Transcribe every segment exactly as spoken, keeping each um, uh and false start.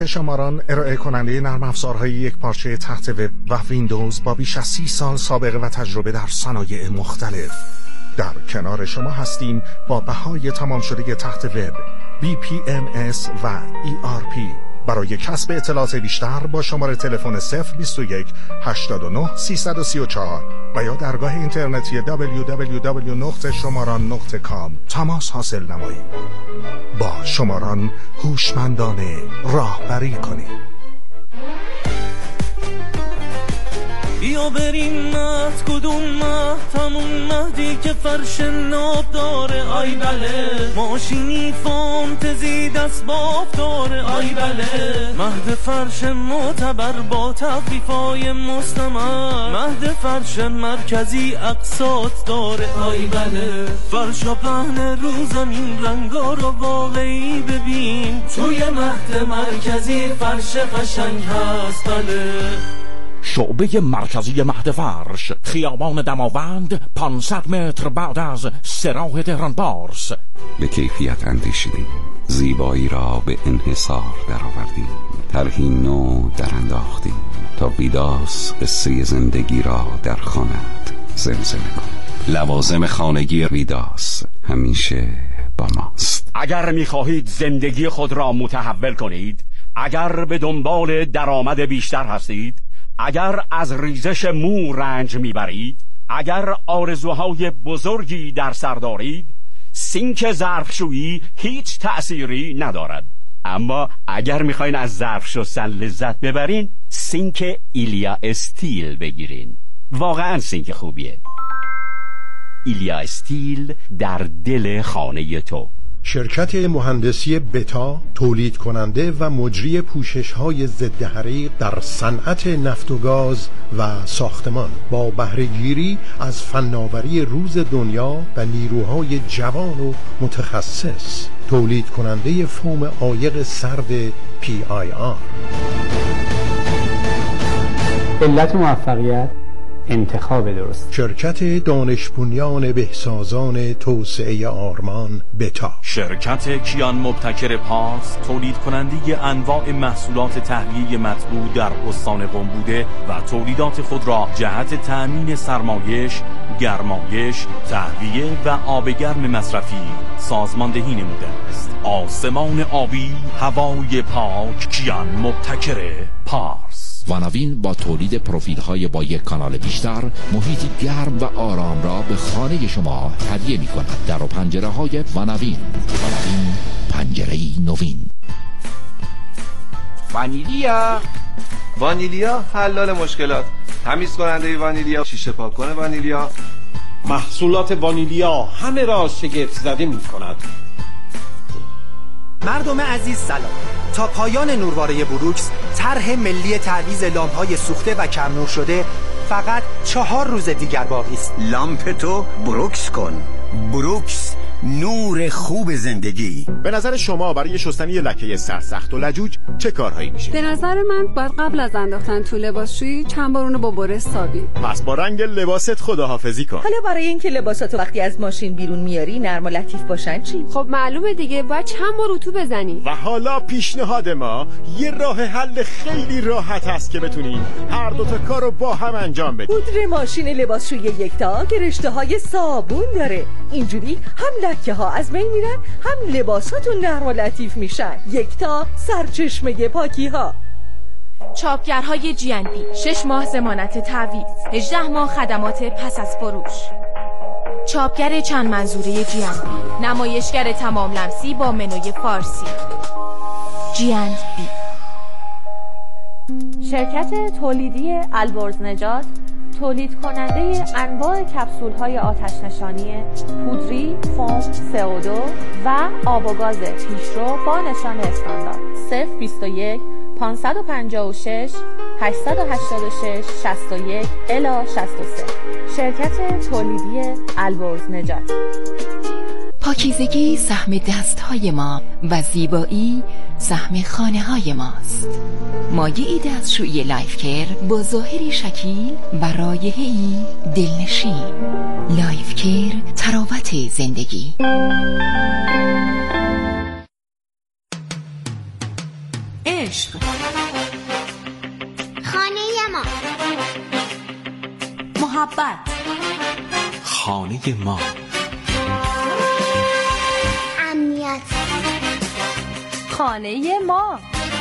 شماران ارائه کننده نرم افزارهای یک پارچه تحت وب و ویندوز با بیش از سی سال سابقه و تجربه در صنایع مختلف. در کنار شما هستیم با بهای تمام شده تحت وب، بی پی ام اس و ای آر پی. برای کسب اطلاعات بیشتر با شماره تلفن صفر بیست و یک هشتاد و نه سیصد و سی و چهار و یا درگاه اینترنتی دبلیو دبلیو دبلیو نقطه شماران نقطه کام تماس حاصل نمایید. با شماران هوشمندانه راهبری کنید. بیا بریم مهد، کدوم مهد؟ همون مهدی که فرش ناب داره، آی بله. ماشینی فانتزی دست باف داره، آی بله. مهد فرش معتبر با تخفیفای مستمر، مهد فرش مرکزی اقساط داره، آی بله. فرش و پهن رو زمین رنگا رو واقعی ببین، توی مهد مرکزی فرش قشنگ هست، بله. شعبه مرکزی مهد فرش، خیابان دماوند، پانصد متر بعد از سراح تهران پارس. به کیفیت اندیشیدیم، زیبایی را به انحصار درآوردیم، طرحی نو در انداختیم تا ویداس قصه زندگی را در خانه‌ات زمزمه کن. لوازم خانگی ویداس همیشه با ماست. اگر می‌خواهید زندگی خود را متحول کنید، اگر به دنبال درآمد بیشتر هستید، اگر از ریزش مو رنج میبرید، اگر آرزوهای بزرگی در سر دارید، سینک ظرفشویی هیچ تأثیری ندارد. اما اگر میخواین از ظرف شستن لذت ببرین، سینک ایلیا استیل بگیرین. واقعا سینک خوبیه. ایلیا استیل در دل خانه تو. شرکت مهندسی بتا، تولید کننده و مجری پوشش‌های ضد حریق در صنعت نفت و گاز و ساختمان، با بهره‌گیری از فناوری روز دنیا و نیروهای جوان و متخصص، تولید کننده فوم عایق سرد پی آی آر. علت موفقیت انتخاب درست. شرکت دانش بنیان بهسازان توسعه آرمان بتا. شرکت کیان مبتکر پارس، تولید کننده انواع محصولات تهویه مطبوع در استان قم بوده و تولیدات خود را جهت تأمین سرمایش، گرمایش، تهویه و آب گرم مصرفی سازماندهی نموده است. آسمان آبی، هوای پاک، کیان مبتکر پارس. ونوین با تولید پروفیل های با یک کانال بیشتر، محیطی گرم و آرام را به خانه شما هدیه می کند. در و پنجره های ونوین. ونوین، پنجره نوین. وانیلیا وانیلیا حلال مشکلات، تمیز کننده وانیلیا، شیشه پاک کنه وانیلیا. محصولات وانیلیا همه را شگفت زده می کند. مردم عزیز سلام. تا پایان نورواره بروکس، طرح ملی تعویض لامپ‌های سوخته و کم نور شده فقط چهار روز دیگر باقی است. لامپ تو بروکس کن. بروکس، نور خوب زندگی. به نظر شما برای شستن یه لکه سرسخت و لجوج چه کارهایی میشه؟ به نظر من باید قبل از انداختن تو لباسشویی چند بار اونو با برش سابی. پس با رنگ لباست خداحافظی کن. حالا برای اینکه لباساتو وقتی از ماشین بیرون میاری نرم و لطیف باشن چی؟ خب معلومه دیگه، باید چند بار اتو بزنی. و حالا پیشنهاد ما یه راه حل خیلی راحت است که بتونین هر دو تا کارو با هم انجام بدین. پودر ماشین لباسشویی یکتا که رشته‌های صابون داره، اینجوری هم لکه ها از بین میرن، هم لباساتون نرم و لطیف میشن. یکتا، سرچشمه پاکی ها. چاپگرهای جی ان بی، شش ماه ضمانت تعویض، هجده ماه خدمات پس از فروش. چاپگر چند منظوره جی ان بی، نمایشگر تمام لمسی با منوی فارسی. جی ان بی. شرکت تولیدی البرز نجات، تولید کننده انواع کپسول‌های آتش نشانی پودری، فوم، سه او دو و آب و گاز پیشرو با نشان استاندارد. صفر بیست و یک پانصد و پنجاه و شش هشتصد و هشتاد و شش شصت و یک الی شصت و سه. شرکت تولیدی البرز نجات. پاکیزگی سهم دست‌های ما و زیبایی سهم خانه‌های ماست. مایعی دستشویی لایف کیر با ظاهری شکیل و رایحه‌ای دلنشین. لایف کیر، تراوت زندگی. عشق. خانه ما. محبت. خانه ما. امنیت. خانه ما.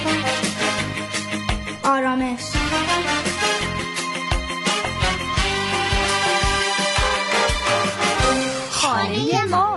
آرامش. خانه ما.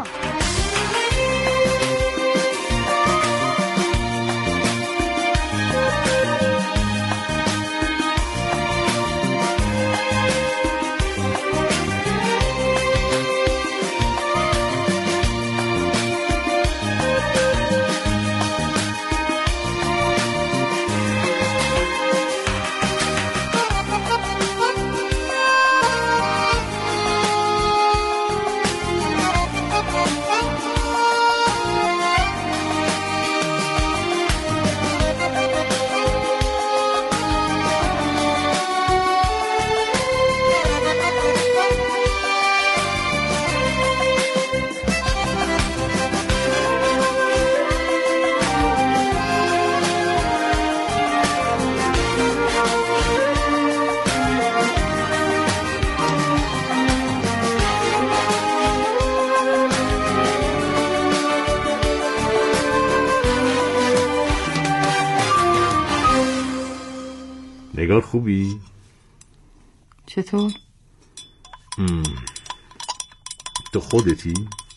نگار خوبی؟ چطور؟ ام. تو خودتی؟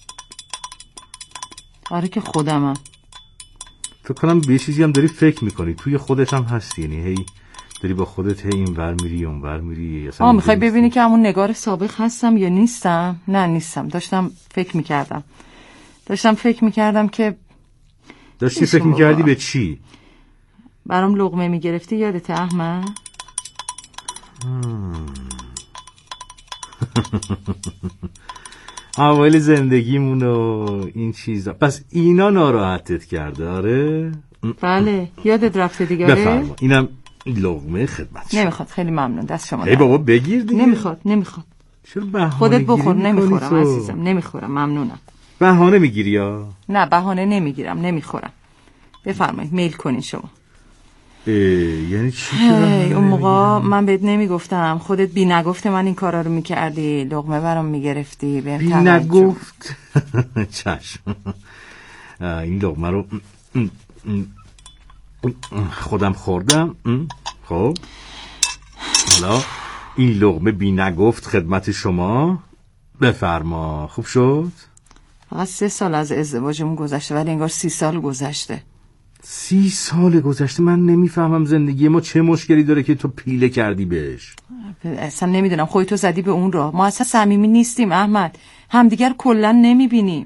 آره که خودمم. فکر کنم به یه چیزی هم داری فکر میکنی، توی خودت هم هستی، یعنی هی داری با خودت هی این ور میری اون ور میری. آه میخوای ببینی که همون نگار سابق هستم یا نیستم؟ نه نیستم. داشتم فکر میکردم داشتم فکر میکردم که داشتی فکر میکردی به چی؟ برام لقمه میگرفتی، یادت احمد؟ اوایل زندگیمون و این چیزا. پس اینا ناراحتت کرده؟ آره بله یادت رفته دیگه. بفرما اینم لقمه خدمت. نمیخواد. خیلی ممنون، دست شما. ای بابا بگیر دیگه. نمیخواد نمیخواد چرا بهانه خودت بخور. نمیخورم تو؟ عزیزم نمیخورم. ممنونم. بهانه میگیری یا؟ نه بهانه نمیگیرم، نمیخورم. بفرمایید میل کنین شما. یعنی چی؟ اون موقع من بهت نمیگفتم، خودت بی نگفته من این کارا رو میکردی، لقمه برام میگرفتی. بی نگفت؟ چشم. این لقمه رو خودم خوردم. خب حالا این لقمه بی نگفت خدمت شما. بفرما. خوب شد؟ فقط سه سال از ازدواجمون گذشته ولی انگار سی سال گذشته. سی سال گذشته. من نمیفهمم زندگی ما چه مشکلی داره که تو پیله کردی بهش. اصلا نمیدونم، خودتو زدی به اون راه. ما اصلا صمیمی نیستیم احمد، همدیگر کلا نمیبینیم.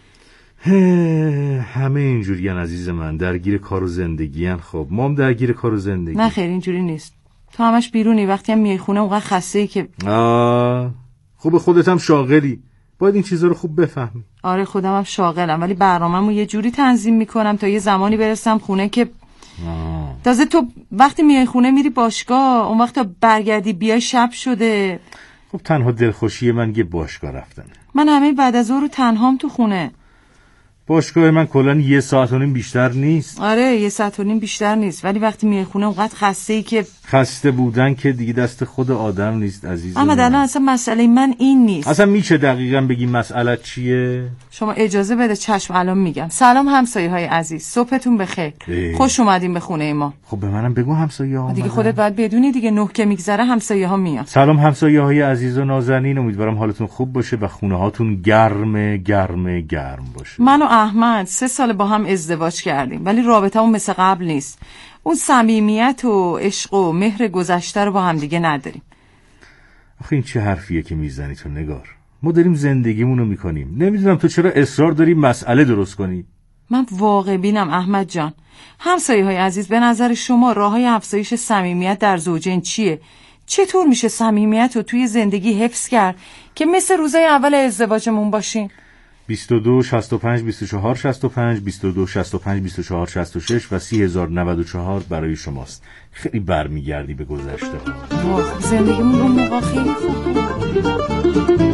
همه اینجوریان عزیز من، درگیر کار و زندگیان. خب ما هم درگیر کار و زندگی. نه خیر اینجوری نیست. تو همش بیرونی، وقتی هم میای خونه اونقدر خسته‌ای که آه خب خودت هم شاغلی، باید این چیزا رو خوب بفهمی. آره خودم هم شاغلم ولی برنامه‌مو یه جوری تنظیم میکنم تا یه زمانی برسم خونه که آه. تازه تو وقتی میای خونه میری باشگاه، اون وقت تا برگردی بیای شب شده. خب تنها دلخوشی من یه باشگاه رفتنه. من همه بعد از ظهر رو تنهام تو خونه. باشگاه من کلا یه ساعت و نیم بیشتر نیست. آره یه ساعت و نیم بیشتر نیست ولی وقتی میای خونه اونقدر خسته‌ای که خسته بودن که دیگه دست خود آدم نیست عزیزم. اما الان اصلا مسئله من این نیست. اصلا میشه دقیقاً بگی مسئله چیه؟ شما اجازه بده. چشم الان میگم. سلام همسایه‌های عزیز، صبحتون بخیر. خوش اومدین به خونه ما. خب به منم بگو همسایه‌ها دیگه خودت باید بدونی دیگه، نه که میگذره همسایه‌ها میان. سلام همسایه‌های عزیز و نازنین، امیدوارم حالتون خوب باشه و خونه هاتون گرم گرم گرم باشه. من و احمد سه سال با هم ازدواج کردیم ولی رابطه‌مون مثل قبل نیست. اون صمیمیت و عشق و مهر گذشته رو با هم دیگه نداریم. آخه این چه حرفیه که میزنی تو نگار؟ ما داریم زندگیمونو میکنیم. نمیدونم تو چرا اصرار داری مسئله درست کنی. من واقع بینم احمد جان. همسایه‌های عزیز، به نظر شما راههای افزایش صمیمیت در زوجین چیه؟ چطور میشه صمیمیت رو توی زندگی حفظ کرد که مثل روزای اول ازدواجمون باشین؟ بیست و دو شصت و پنج بیست و چهار شصت و پنج بیست و دو شصت و پنج بیست و چهار شصت و شش و سی هزار و نود و چهار برای شماست. خیلی برمیگردی به گذشته ها. زندگیمون اون موقع خیلی خوب بود.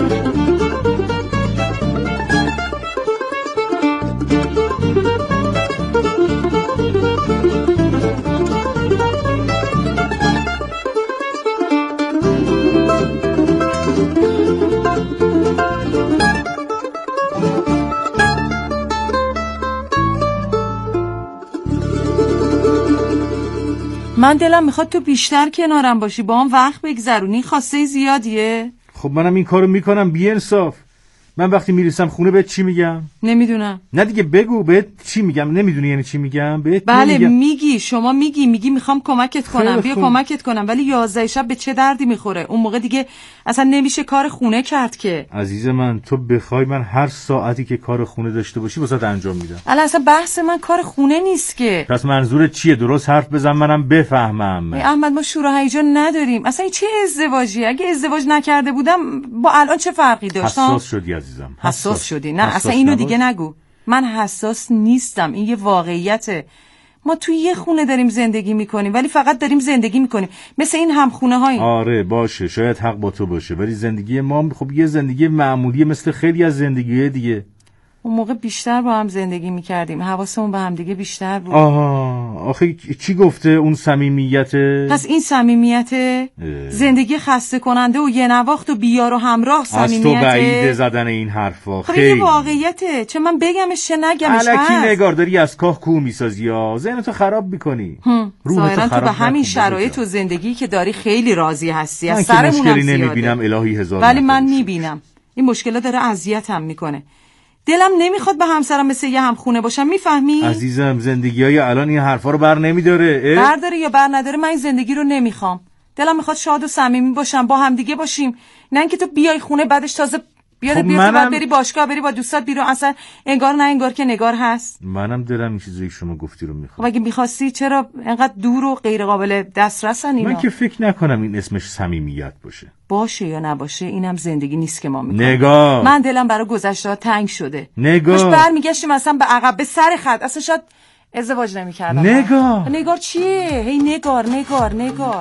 من دلم میخواد تو بیشتر کنارم باشی، با هم وقت بگذرونی. خواسته زیادیه. خب منم این کارو میکنم بی انصاف. من وقتی میرسم خونه بهت چی میگم؟ نمیدونم. نه دیگه بگو بهت چی میگم. نمیدونی یعنی چی میگم؟ بهت بله نمیگم. میگی، شما میگی میگی میخوام کمکت کنم، بیا کمکت کنم، ولی یازده شب به چه دردی میخوره؟ اون موقع دیگه اصلا نمیشه کار خونه کرد که. عزیز من تو بخوای من هر ساعتی که کار خونه داشته باشی واسات انجام میدم. الان اصلا بحث من کار خونه نیست که. پس منظورت چیه؟ درست حرف بزن منم بفهمم. احمد ما شور و هیجان نداریم. اصلا این چه ازدواجی؟ اگه ازدواج نکرده بودم با الان چه فرقی داشت؟ حساس شدی عزیزم. حساس, حساس شدی. نه حساس اصلا اینو نباش. دیگه نگو. من حساس نیستم، این یه واقعیته. ما توی یه خونه داریم زندگی میکنیم، ولی فقط داریم زندگی میکنیم، مثل این همخونه هایی. آره باشه، شاید حق با تو باشه، ولی زندگی ما خب یه زندگی معمولیه مثل خیلی از زندگی‌های دیگه. اون موقع بیشتر با هم زندگی میکردیم، حواسمون به هم دیگه بیشتر بود. آها آخه چی گفته اون صمیمیت؟ پس این صمیمیت زندگی خسته کننده و یه نواخت و بیار و همراه صمیمیت. از تو بعیده زدن این حرفا. خب این واقعیته، چه من بگمش چه نگمش. الکی نگارداری از کاه کو میسازی یا ذهنتو خراب میکنی. ظاهرا تو به همین شرایط و زندگی که داری خیلی راضی هستی. از سرمون مشکلی نمیبینم الهی هزار. ولی من میبینم این مشکل داره اذیتم میکنه. دلم نمیخواد به همسرم مثل یه همخونه باشم، میفهمی؟ عزیزم زندگیای الان این حرفا رو بر نمیداره. بر داره یا بر نداره، من این زندگی رو نمیخوام. دلم میخواد شاد و صمیمی باشم، با هم دیگه باشیم، نه اینکه تو بیای خونه بعدش تازه بیاد خب بیاد منم... بری باشگاه، بری با دوستات بیرون، اصلا انگار نه انگار که نگار هست. منم دلم این چیزایی که شما گفتی رو میخوام. خب اگه میخواستی چرا انقدر دور و غیر قابل دسترسن اینا؟ من که فکر نکنم این اسمش صمیمیت باشه. باشه یا نباشه اینم زندگی نیست که ما میکنیم. نگاه من دلم برای گذشته تنگ شده. نگاه باش برمیگشتیم اصلا به عقب، به سر خط، اصلا شاید ازدواج نمیکردم. نگاه نگار چیه؟ هی نگار نگار نگار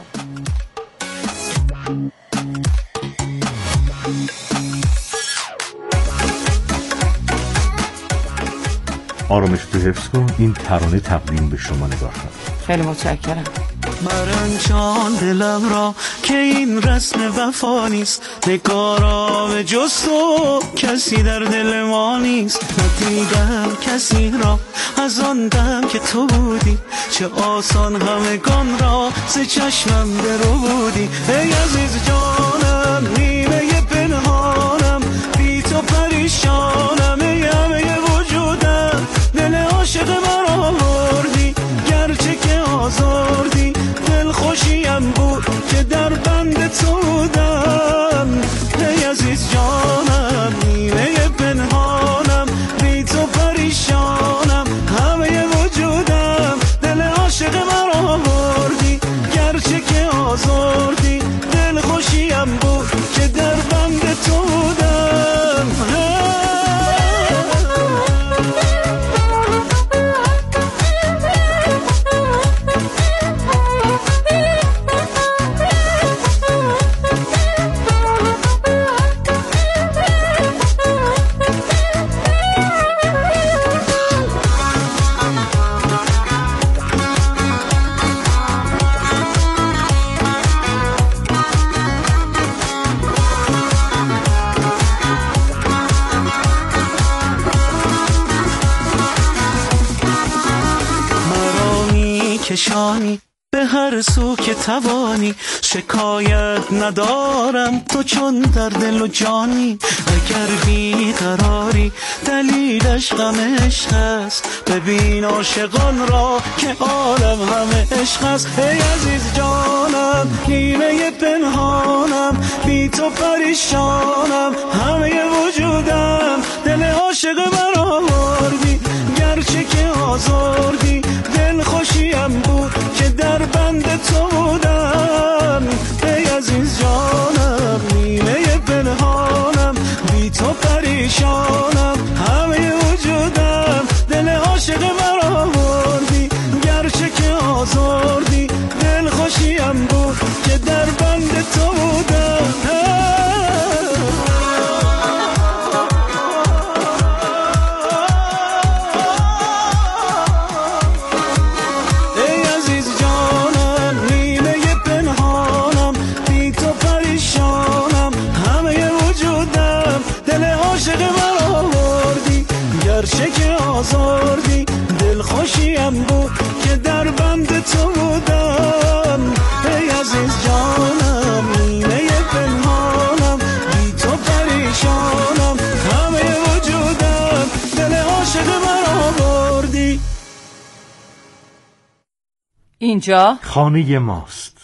آرامش تو حفظ کن. این ترانه تقدیم به شما نگار خانم. خیلی متشکرم. مرنجان دلم را که این رسم وفا نیست، نگارا به جز تو کسی در دل ما نیست. ندیدم کسی را از آن دم که تو بودی، چه آسان همگان را ز چشمم برو بودی. ای عزیز جانم نیمه پنهانم، بی تو پریشانم، ای همه وجودم دل عاشق مرا بردی، گرچه که آزردی دل خوشیم بود که در بند تو بودم. ای عزیز جانم نیمه پنهانم، بی تو پریشانم، همه وجودم دل عاشق مرا بردی، گرچه که آزردی دل خوشیم بود که در بند تو بودم. کشانی به هر سو که توانی، شکایت ندارم تو چون در دل و جانی. اگر بی قراری دلیلش غم عشق است، ببین عاشقان را که عالم همه عشق است. ای عزیز جانم نیمه پنهانم، بی تو پریشانم، همه وجودم دل عاشق مرا بردی، گرچه که آزردی دل خوشیم بود که در بند تو بودم. ای عزیز جانم نیمه پنهانم، بی تو پریشانم، همه وجودم دل عاشق مرا بردی، گرچه که آزردی دل خوشیم بود که در بند تو بودم. گرچه که آزردی دل خوشیم بود که در بند تو بودم. اینجا خانه ماست.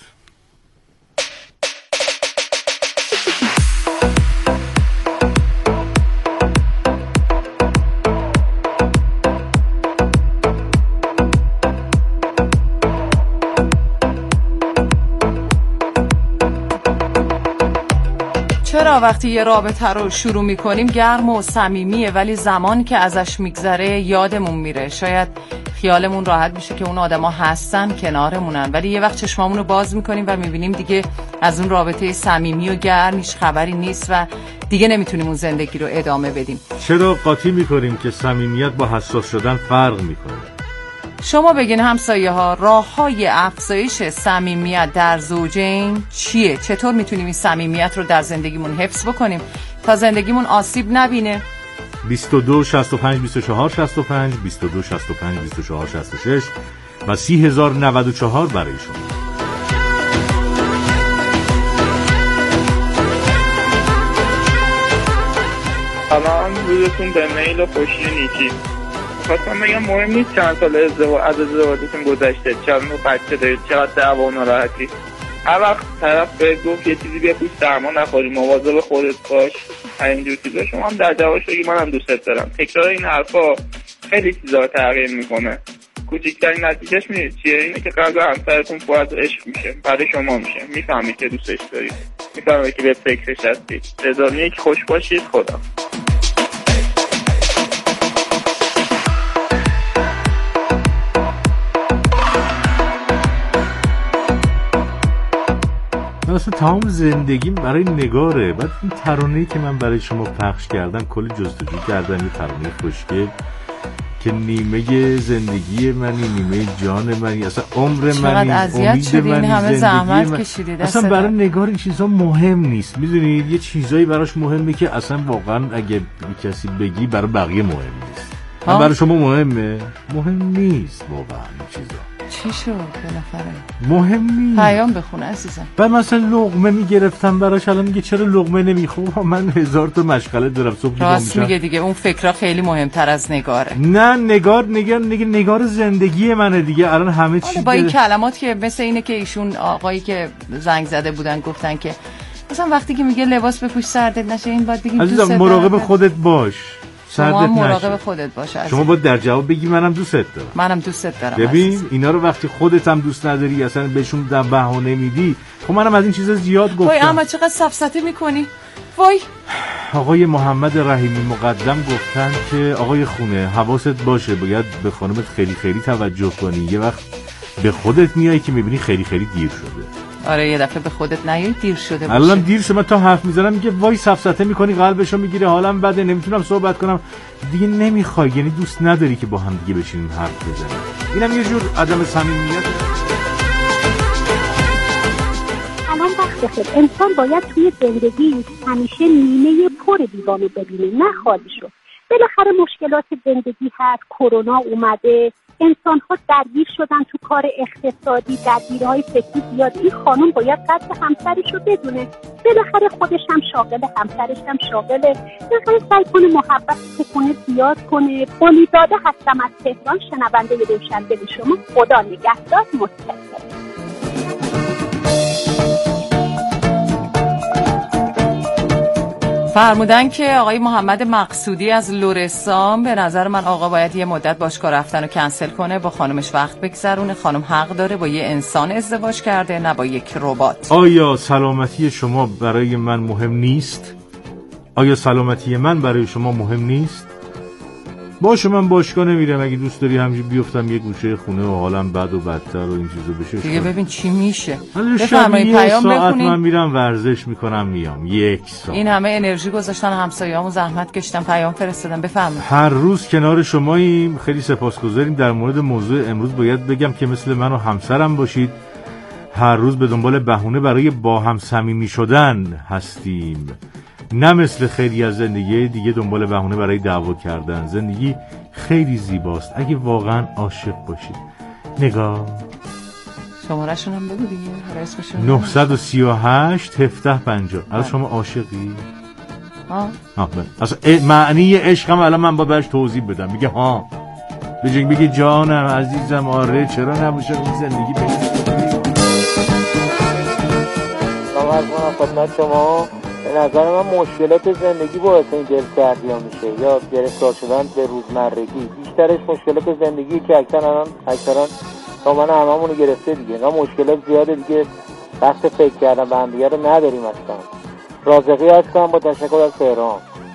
چرا وقتی یه رابطه رو شروع میکنیم گرم و صمیمیه، ولی زمان که ازش میگذره یادمون میره. شاید خیالمون راحت میشه که اون آدما هستن، کنارمونن، ولی یه وقت چشمامون رو باز میکنیم و میبینیم دیگه از اون رابطه صمیمی و گرم هیچ خبری نیست و دیگه نمیتونیم اون زندگی رو ادامه بدیم. چرا قاطی میکنیم که صمیمیت با حساس شدن فرق میکنه؟ شما بگین همسایه ها، راه های افزایش صمیمیت در زوجین چیه؟ چطور میتونیم این صمیمیت رو در زندگیمون حفظ بکنیم تا زندگیمون آسیب نبینه؟ بیست و دو شصت و پنج بیست و چهار شصت و پنج بیست و دو شصت و پنج بیست و چهار شصت و شش و سی هزار و نود و چهار برای شما. سلام، روزتون به میل و خوشی نیکی. خواستم بگم مهم نیست چند سال ازدواج از ازدواجتون گذشته، چند تا بچه دارید، چقدر دعوا و ناراحتی. هر وقت طرف به گفت یه چیزی بیا پوست درمان نخوری، مواظب خودت باش، اینجور چیزا، شما هم در جوابش بگی منم دوستت دارم. تکرار این حرفا خیلی چیزا رو تغییر میکنه. کوچکترین نتیجهش میدونید چیه؟ اینه که قلب همسرتون پر از عشق میشه، برای شما میشه، میفهمید که دوستش دارید، میفهمید که به فکرش هستید. رضا نیک، خوش باشید. خدا اصلا تمام زندگیم برای نگاره. بعد این ترانه‌ای که من برای شما پخش کردم کلی جستجو کردم، یه ترانه خوشگل که نیمه زندگی منی، نیمه جان منی، اصلا عمر منی، امید منی، همه زحمت من. کشیدید. اصلا برای نگار این چیزا مهم نیست، میدونید؟ یه چیزایی براش مهمه که اصلا واقعا اگه کسی بگی برای بقیه مهم نیست. من برای شما مهمه؟ مهم نیست واقعا این چیزا. چی شد بالاخره؟ مهم نیست. پیام بخونه عزیزم. بعد مثلا لقمه میگرفتم براش، الان میگه چرا لقمه نمیخوام؟ من هزار تا مشغله دارم. صبح راست میگه دیگه، اون فکرها خیلی مهمتر از نگاره. نه نگار نگار نگار, نگار زندگی منه دیگه. الان همه چی با این کلمات که مثل اینه که ایشون آقایی که زنگ زده بودن گفتن که مثلا وقتی که میگه لباس بپوش سردت نشه، این باید بگیم دوست دارم. مراقب خودت باش، شما مراقب خودت باش. شما باید در جواب بگی منم دوستت دارم. منم دوستت دارم. ببین عزیز، اینا رو وقتی خودت هم دوست نداری اصلا بهشون در بهانه میدی. خب منم از این چیزا زیاد گفتم. وای اما چقدر سفسطه میکنی. وای آقای محمد رحیمی مقدم گفتن که آقای خونه حواست باشه، باید به خانمت خیلی خیلی توجه کنی. یه وقت به خودت میای که میبینی خیلی خیلی دیر شده. آره یه دفعه به خودت نیای دیر شده باشه. الان دیر شده، من تا حرف میزنم میگه وای سفسطه میکنی، قلبشو میگیره، حالم بده، نمیتونم صحبت کنم. دیگه نمیخوای، یعنی دوست نداری که با هم دیگه بشینیم حرف بزنیم. اینم یه جور عدم صمیمیت. الان وقت خیلی انسان باید توی زندگی همیشه نیمه پر دیوانو ببینه، نه خالیشو. بالاخره مشکلات زندگی هست، کرونا اومده، انسان ها درگیر شدن تو کار اقتصادی، درگیرهای فکری زیاد. این خانم باید قدر همسرش رو بدونه، بالاخره خودش هم شاغله، همسرش هم شاغله. بالاخره سعی کنه محبت تو خونه زیاد کنه. قلیزاده هستم از تهران، شنونده روشنده شما. خدا نگهدار. متشکرم. فرمودن که آقای محمد مقصودی از لرستان، به نظر من آقا باید یه مدت باشگاه رفتن رو کنسل کنه، با خانمش وقت بگذرونه. خانم حق داره، با یه انسان ازدواج کرده، نه با یک ربات. آیا سلامتی شما برای من مهم نیست؟ آیا سلامتی من برای شما مهم نیست؟ باشه من باشگاه نمیرم، اگه دوست داری همینجوری بیفتم یه گوشه خونه و حالم بد و بدتر و این چیزا بشه دیگه. ببین چی میشه. بفرمایید پیام بخونید. من میرم ورزش میکنم میام یک ساعت. این همه انرژی گذاشتن همسایه‌هامون، زحمت کشیدن، پیام فرستادن. بفرمایید. هر روز کنار شماییم، خیلی سپاسگزاریم. در مورد موضوع امروز باید بگم که مثل من و همسرم باشید. هر روز به دنبال بهونه برای با هم صمیمی شدن هستیم، نه مثل خیلی از زندگی دیگه دنبال بهونه برای دعوا کردن. زندگی خیلی زیباست اگه واقعا عاشق باشید. نگاه شماره‌شون هم بگو دیگه، هر اسمشون. نه سه هشت هفده پنجاه. از شما عاشقی؟ ها. ها. اصلا معنی عشقم الان من با برش توضیح بدم. میگه ها. به جنگ بگی جانم عزیزم آره چرا نباشه اون زندگی بگید. سلام خدمت شما. به نظر من مشکلات زندگی باعث این دلسردی ها میشه یا گرفتار شدن به روزمرگی. بیشترش مشکلات زندگی که اکثرا الان اکثرا دامن هممون گرفته دیگه. اینا مشکلات زیاده دیگه، وقت فکر کردن به هم دیگه رو نداریم اصلا. رازقی هستم با تشکر از تهران.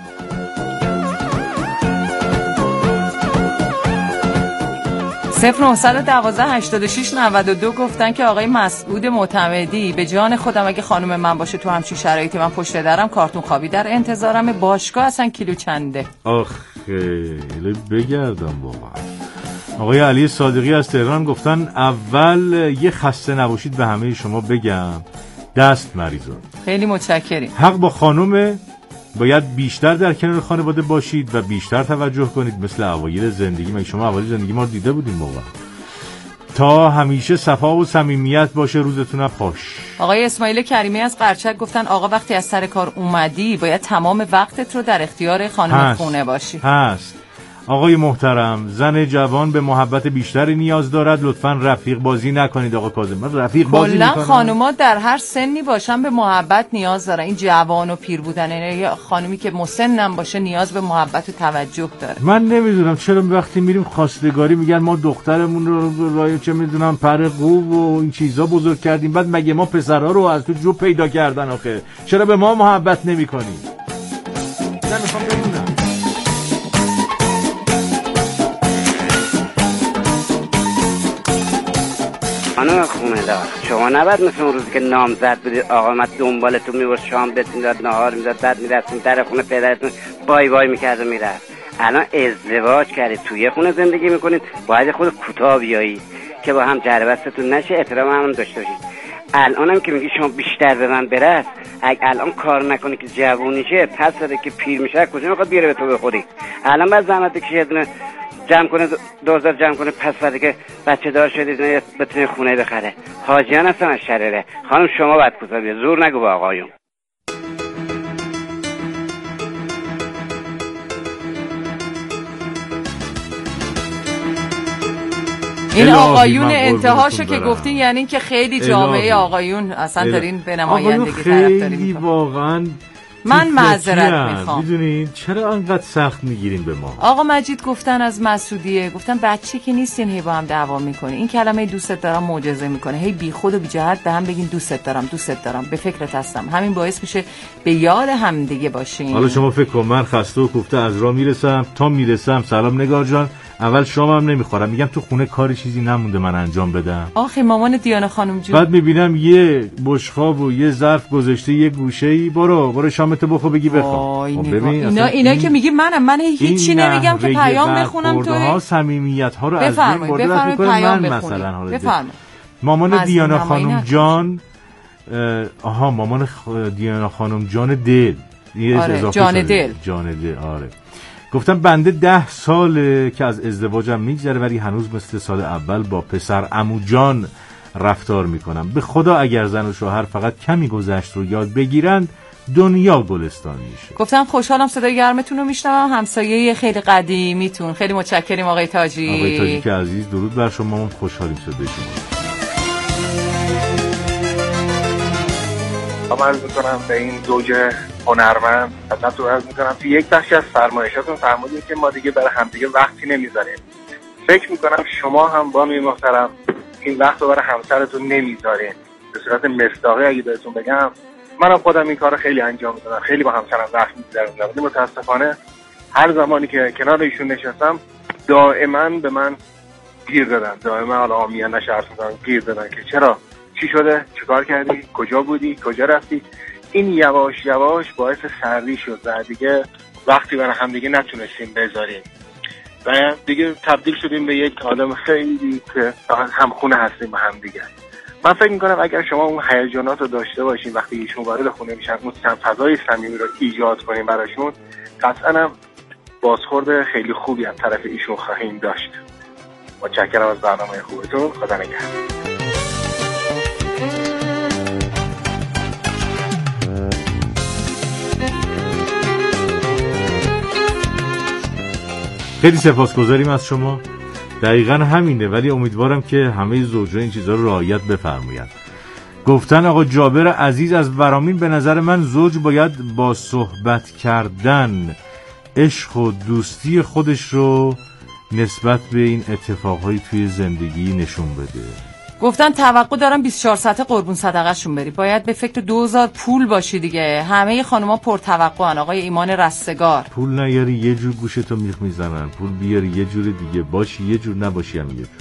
صفر نهصد و دوازده هشتاد و شش نود و دو گفتن که آقای مسعود معتمدی به جان خودم اگه خانم من باشه تو همچین شرایطی من پشت درم کارتون خوابی در انتظارم باشگاه اصلا کیلو چنده. آخ خیلی بگردم واقعا. آقای علی صادقی از تهران گفتن اول یه خسته نباشید به همه شما بگم دست مریضان. خیلی متشکریم. حق با خانومه، باید بیشتر در کنار خانواده باشید و بیشتر توجه کنید مثل اوایل زندگی. مگه شما اوایل زندگی ما رو دیده بودیم موقع. تا همیشه صفا و صمیمیت باشه روزتون خوش. آقای اسماعیل کریمی از قرچک گفتن آقا وقتی از سر کار اومدی باید تمام وقتت رو در اختیار خانم هست. خونه باشی. هست. آقای محترم زن جوان به محبت بیشتری نیاز دارد، لطفاً رفیق بازی نکنید. آقا کاظم من رفیق بازی میکنم. کلا خانوما در هر سنی باشن به محبت نیاز دارن. این جوان و پیر بودن یا خانومی که مسنم باشه نیاز به محبت و توجه داره. من نمیدونم چرا وقتی میریم خواستگاری میگن ما دخترمون رو رای چه میدونم پر قو و این چیزا بزرگ کردیم، بعد مگه ما پسرا رو از تو جو پیدا کردن آخه چرا به ما محبت نمیکنی؟ من میخوام بدونم. خانم خونه دار شما نباید مثل اون روزی که نامزد بودید آقا من دنبالتون میبرد شام بهتون داد نهار میداد بعد میرفتیم در خونه پدرتون بای بای میکرد و میرفت. الان ازدواج کردید توی خونه زندگی میکنید باید خود کوتاه بیایید که با هم جربستتون نشه احترام هم داشته باشید. الانم که میگی شما بیشتر به من برس اگه الان کار نکنی که جوونیشه پس داره که پیر میشه کجا میخواد بیاره به تو بخوری. الان بعد زحمت بکشی دونه جمع کنه دوزار جمع کنه پس فرده که بچه دار شدید بتونه خونه بخره. حاجیان هستن از شرره. خانم شما باید کوتاه بیا زور نگو با آقایون. این آقایون انتهاشو که گفتین یعنی که خیلی جامعه آقایون اصلا دارین به نمایندگی طرفداری میکنن. واقعا من معذرت میخوام. میدونین چرا انقدر سخت میگیرین به ما؟ آقا مجید گفتن از مسعودیه گفتن بچه که نیستین هی با هم دعوا میکنین. این کلمه دوستت دارم معجزه میکنه. هی بی خود و بی جهت به هم بگین دوستت دارم دوستت دارم به فکرت هستم. همین باعث میشه به یاد هم دیگه باشین. حالا شما فکر کن من خسته و کوفته از راه میرسم تا میرسم سلام نگار جان اول شامم نمیخورم میگم تو خونه کاری چیزی نمونده من انجام بدم. آخه مامان دیانا خانم جون بعد میبینم یه بشقاب و یه ظرف گذاشته یه گوشه‌ای برو برو شامتو بخور بگی بخوام. ببین اینا اینا این... که میگی منم من هیچی نمیگم که پیام بخونم تو ها صمیمیت ها رو از این برده میکنم من مثلا حالا بفرمایید. مامان دیانا خانم جان آها مامان خ... دیانا خانم جان دل آره جان دل جان دل آره گفتم بنده ده ساله که از ازدواجم میگذره ولی هنوز مثل سال اول با پسر عمو جان رفتار میکنم. به خدا اگر زن و شوهر فقط کمی گذشت رو یاد بگیرند دنیا گلستان میشه. گفتم خوشحالم صدای گرمتون رو میشنوم همسایه خیلی قدیمیتون. خیلی متشکریم آقای تاجی. آقای تاجی که عزیز درود بر شما. ما خوشحالیم صدای شما. عرض میکنم به این زوج هنرمند ازتون عرض میکنم تو یک بخش از فرمایشاتون فرمودید که ما دیگه برای همدیگه وقتی نمیذاریم. فکر میکنم شما هم با می محترم این وقت رو برای همسرتون نمیذارین. به صورت مصداقی اگه بهتون بگم منم خودم این کارو خیلی انجام میدادم خیلی با همسرم وقت میذارم ولی متاسفانه هر زمانی که کنار ایشون نشستم دائما به من گیر دادن. دائما حالا عامیانه حرف میزنن گیر دادن که چرا چی شده؟ چیکار کردی؟ کجا بودی؟ کجا رفتی؟ این یواش یواش باعث سردی شد و دیگه وقتی برای هم دیگه نتونستیم بذاریم و دیگه تبدیل شدیم به یک آدم خیلی که همخونه هستیم با هم دیگه. من فکر میکنم اگر شما اون هیجانات رو داشته باشین وقتی ایشون وارد خونه میشن اون فضای صمیمی رو ایجاد کنیم براشون قطعا هم بازخورد خیلی خوبی از طرف ایشون خواهیم داشت. متشکرم از برنامه خوبتون. خدا نگهدار. خیلی سپاسگزاریم از شما. دقیقاً همینه، ولی امیدوارم که همه زوجا این چیزها رو رعایت بفرمایند. گفتن آقا جابر عزیز از ورامین، به نظر من زوج باید با صحبت کردن عشق و دوستی خودش رو نسبت به این اتفاقهای توی زندگی نشون بده. گفتن توقع دارم بیست و چهار ساعته قربون صدقه شون بری، باید به فکر دوزار پول باشی دیگه. همه خانوما پر توقعن. آقای ایمان رستگار، پول نیاری یه جور گوشتو میخ میزنن، پول بیاری یه جور دیگه، باشی یه جور نباشی هم یه جور.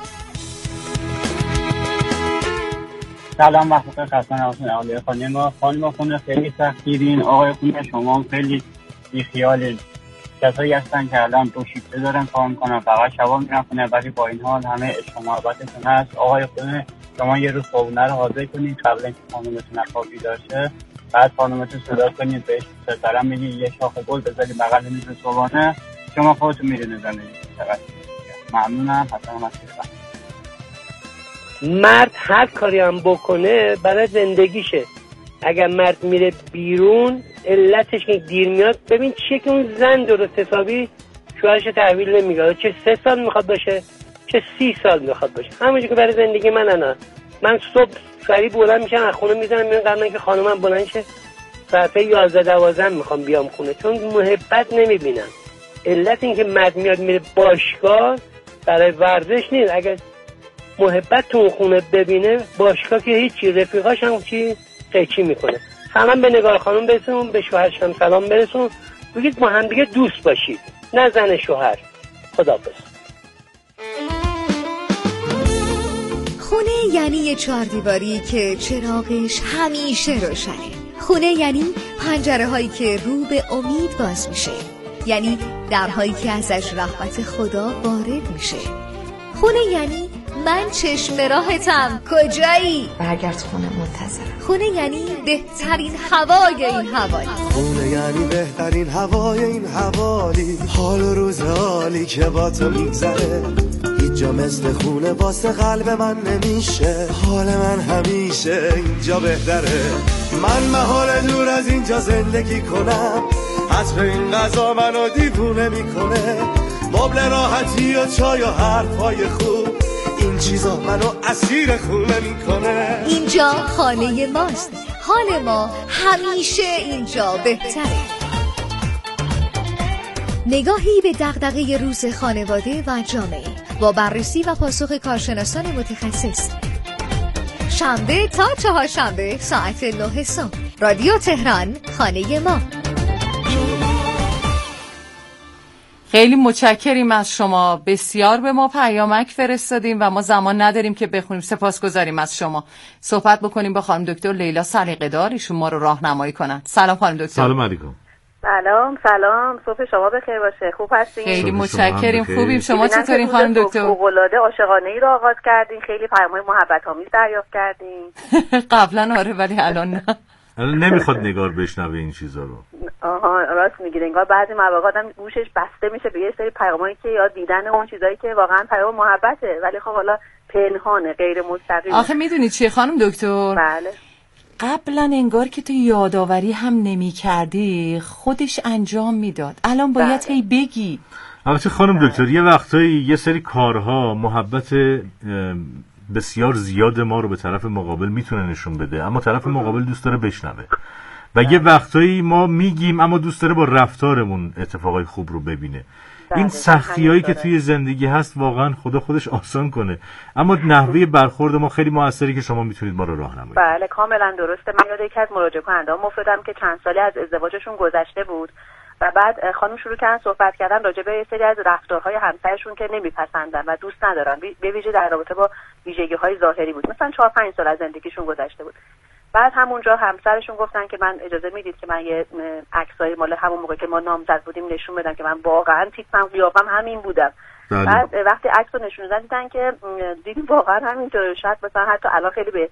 سلام، وقت بخیر. خسته نباشید آقای خانم. خانم خونه خیلی سختگیرین، آقای خونه شما خیلی بیخیالین. کسایی هستن که الان دو شیفته دارن کار میکنن، فقط شبا میرن خونه، ولی با این حال همه عشق و محبتتون هست. آقای خونه شما یه روز صبحونه رو حاضر کنید قبل اینکه خانومتون خوابی داشته، بعد خانومتون صدا کنید بهش سلام میگی، یه شاخه گل بذارید بغل میز صبحانه، شما خودتون میرین زندگی چقدر. ممنونم. حتما مسئله مرد هر کاری هم بکنه برای زندگیشه. اگر مرد میره بیرون علتش که دیر میاد، ببین چیه که اون زن درست حسابی شوهرش تحویل نمیگه، چه سه سال میخواد باشه چه سی سال میخواد باشه. همونجور که برای زندگی من انا من صبح سریع بلند میشم از خونه میزنم میرم قبل اینکه خانومم بلند شه ساعت یازده دوازده میخوام بیام خونه، چون محبت نمیبینم. علت این که مرد میاد میره باشگاه برای ورزش نیست. اگر محبت تو خونه ببینه باشگاه که هیچی، رفیقاش هم چی قیچی میکنه. سلام به نگار خانم برسون، به شوهرش هم سلام برسون، بگید با هم دیگه دوست باشید، نه زن شوهر. خداحافظ. خونه یعنی یه چهار دیواری که چراغش همیشه روشنه. خونه یعنی پنجره هایی که رو به امید باز میشه، یعنی درهایی که ازش رحمت خدا وارد میشه. خونه یعنی من چشم راهتم، کجایی؟ برگرد خونه، منتظرم. خونه یعنی بهترین هوای این حوالی. خونه یعنی بهترین هوای این حوالی، حال و روز حالی که با تو میگذره. هیچ جا مثل خونه واسه قلب من نمیشه، حال من همیشه اینجا بهتره. من محال دور از اینجا زندگی کنم، عطر این غذا منو دیوونه میکنه. مبل راحتی و چای و حرفای خوب، این چیزا منو اسیر خونه میکنه. اینجا خانه ماست، حال ما همیشه اینجا بهتره. نگاهی به دغدغه روز خانواده و جامعه با بررسی و پاسخ کارشناسان متخصص. شنبه تا چهارشنبه ساعت نه صبح. رادیو تهران، خانه ما. خیلی متشکریم از شما، بسیار به ما پیامک فرستادیم و ما زمان نداریم که بخونیم. سپاسگزاریم از شما. صحبت بکنیم با خانم دکتر لیلا سلیقه‌دار، ایشون ما رو راهنمایی کنن. سلام خانم دکتر. سلام علیکم. سلام سلام، صبح شما بخیر باشه. خوب هستین؟ خیلی متشکریم، خوبیم. شما چطورین خانم دکتر؟ فوق‌العاده عاشقانه ای رو آغاز کردین، خیلی پیام‌های محبت آمیز دریافت کردین. قبلا آره، ولی الان نه. الان نمیخواد نگار بشنوه این چیزا رو. آها راست میگید، انگار بعضی مواقع آدم گوشش بسته میشه به یه سری پیامایی که یا دیدن اون چیزایی که واقعا پیام محبته، ولی خب حالا پنهانه، غیر مستقیم. آخه میدونی چیه خانم دکتر؟ بله. قبلا انگار که تو یادآوری هم نمی کردی خودش انجام میداد، الان باید هی بگی. البته خانم دکتر یه وقتایی یه سری کارها محبت بسیار زیاد ما رو به طرف مقابل میتونه نشون بده، اما طرف مقابل دوست داره بشنوه و یه وقتایی ما میگیم اما دوست داره با رفتارمون اتفاقای خوب رو ببینه. این سختیایی که توی زندگی هست واقعا خدا خودش آسان کنه، اما نحوه برخورد ما خیلی موثری که شما میتونید ما رو راهنمایی کنید. بله کاملا درسته. من یاد یکی از مراجعه کننده‌ام افتادم که چند سالی از ازدواجشون گذشته بود و بعد خانم شروع کردن صحبت کردن راجع به یه سری از رفتارهای همسرشون که نمیپسندن و دوست ندارن، به ویژه در رابطه با ویژگی‌های ظاهری بود. مثلا چهار پنج سال از زندگیشون گذشته بود. بعد همونجا همسرشون گفتن که من اجازه میدید که من یه عکسای مال همون موقع که ما نامزد بودیم نشون بدم که من واقعا تیپم قیافم همین بودم. بعد وقتی عکس رو نشون دادن دیدن که دیدیم واقعا همینطوره، شاید مثلا حتی الان خیلی بهتر